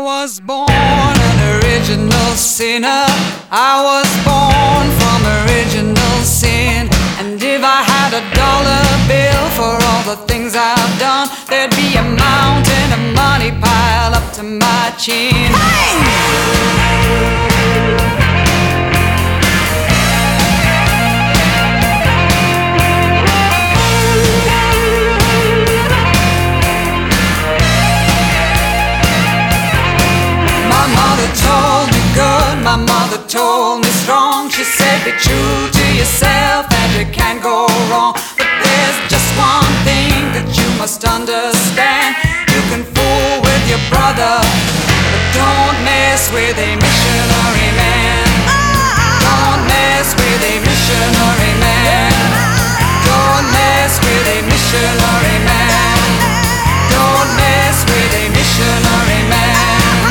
was born an original sinner. I was born from original sin. And if I had a dollar bill for all the things I've done, there'd be a mountain of money piled up to my chin. Told me good, my mother told me strong. She said be true to yourself and you can't go wrong. But there's just one thing that you must understand. You can fool with your brother, but don't mess with a missionary man. Don't mess with a missionary man. Don't mess with a missionary man. Don't mess with a missionary man.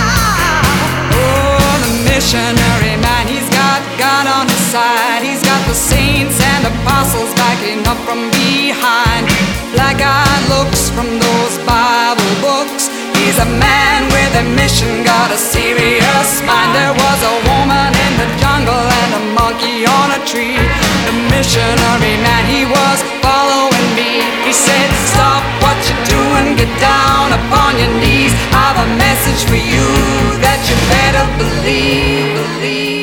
Missionary man, he's got God on his side. He's got the saints and apostles backing up from behind. Black-eyed looks from those Bible books. He's a man with a mission, got a serious mind. There was a woman in the jungle and a monkey on a tree. The missionary man, he was following me. He said, stop what you're doing, get down upon your knees. I've a message for you that you better believe.